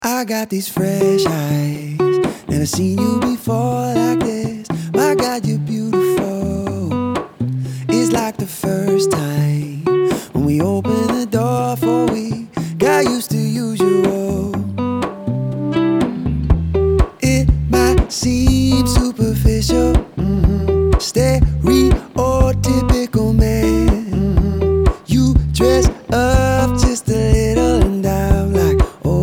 I got these fresh eyes, never seen you before like this. My God, you're beautiful. It's like the first time when we opened the door for we got used to usual. It might seem superficial, stereotypical man. You dress up just a little and I'm like,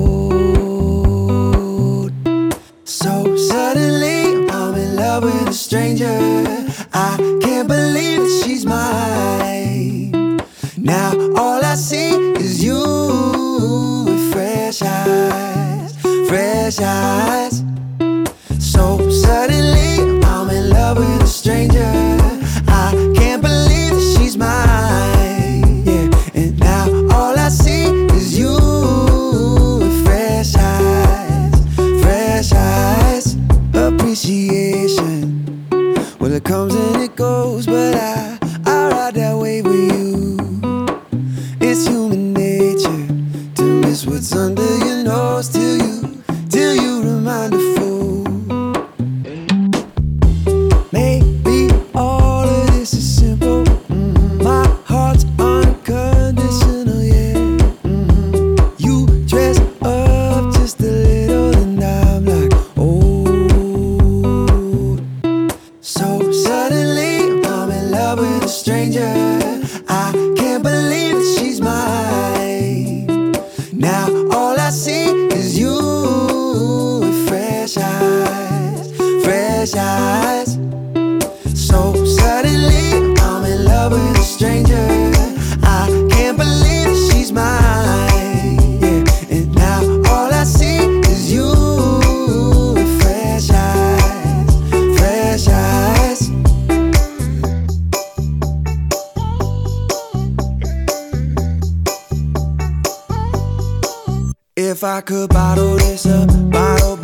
so suddenly I'm in love with a stranger. I can't believe that she's mine. Now all I see is you with fresh eyes, fresh eyes. So suddenly I'm in love with a stranger. I can't believe that she's mine. Yeah, and now all I see is you with fresh eyes, fresh eyes. Appreciation, well, it comes and it goes, but I ride that wave with you. It's human nature to miss what's under your nose till you remind a fool. Maybe all of this is simple. My heart's unconditional, yeah. You dress up just a little and I'm like, so suddenly I'm in love with a stranger. I can't believe that she's mine. Now all I see is you with fresh eyes, fresh eyes. So suddenly I'm in love with a stranger. I can't believe that she's mine. Yeah, and now all I see is you with fresh eyes, fresh eyes. If I could bottle this up, bottle